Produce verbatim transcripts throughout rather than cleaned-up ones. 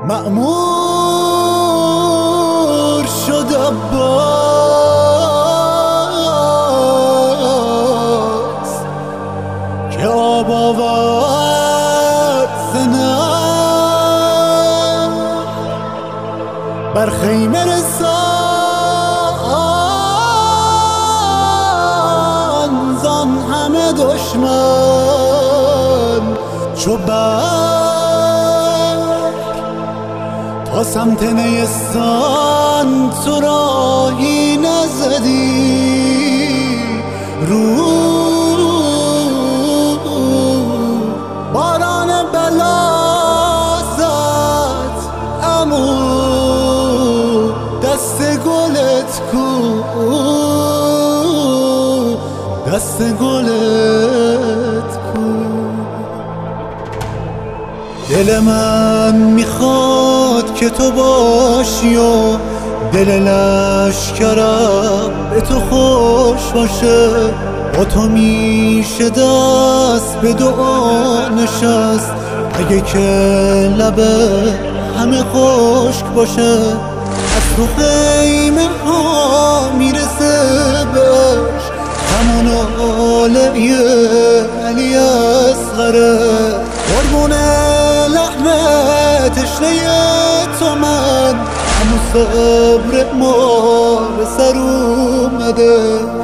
مأمور شد عباس که آب آورد زنم بر خیمه رسان زان همه دشمن چو تا سمت نیستان تو راهی نزدی رو باران بلا زد امو دست گلت کو دست گلت کو دل من میخواد که تو باشی و دل لشکرم به تو خوش باشه با تو میشه دست به دعا نشست اگه که لبه همه خشک باشه از تو خیمه ها میرسه بهش همون آله علی اصغره قربونه لحمه تشنه تو من همون صبر ما به سر اومده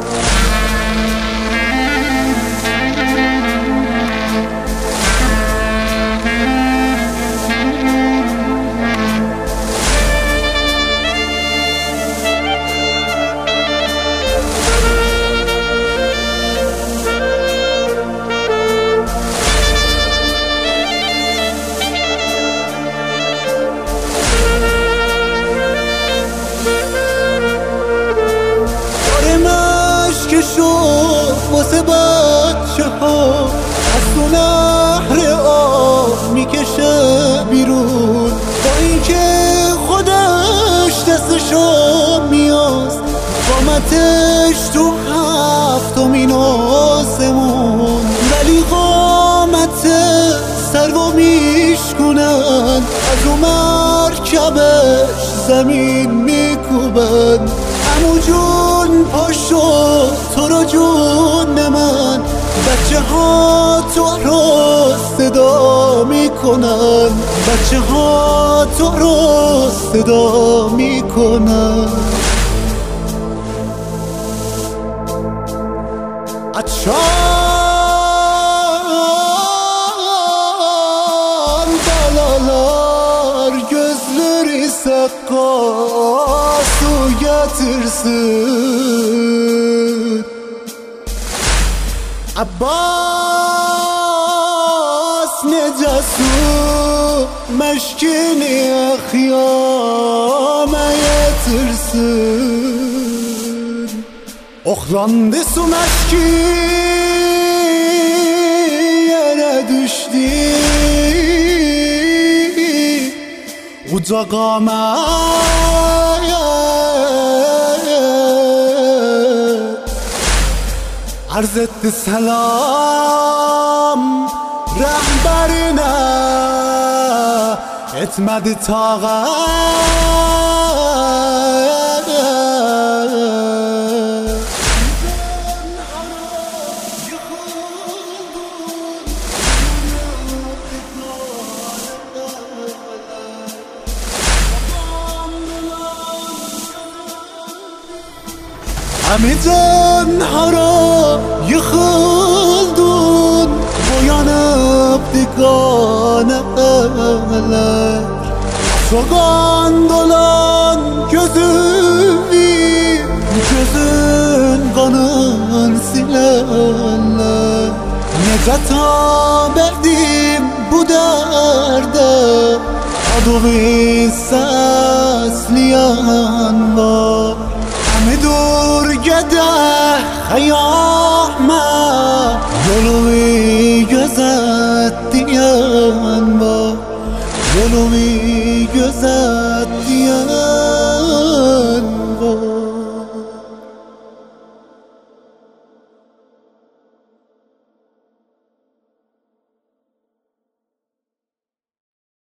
واسه بچه ها از تو نهر آب میکشه بیرون با اینکه خودش دستشو میاست قامتش تو هفتمین آسمون ولی قامت سرو میشکنن از رو مرکبش زمین میکوبن عمو جون پاشو تو رو جون من بچه ها تو رو صدا میکنن بچه ها تو رو صدا میکنن Açan dalalar gözleri sakka su getirsin Abbas necesu meşkini ahyama getirsin Oxlandı su meşki yere düştü Uca qamet arz etti selam rehberine etmedi tağat همه زنها را yıkıldın boyanıp dikane eller soğan dolan gözüvi gözün kanın silerler nece taberdim bu derde adovi sesleyen var همه دور گده خیامه یلوی گذت دیگن با یلوی گذت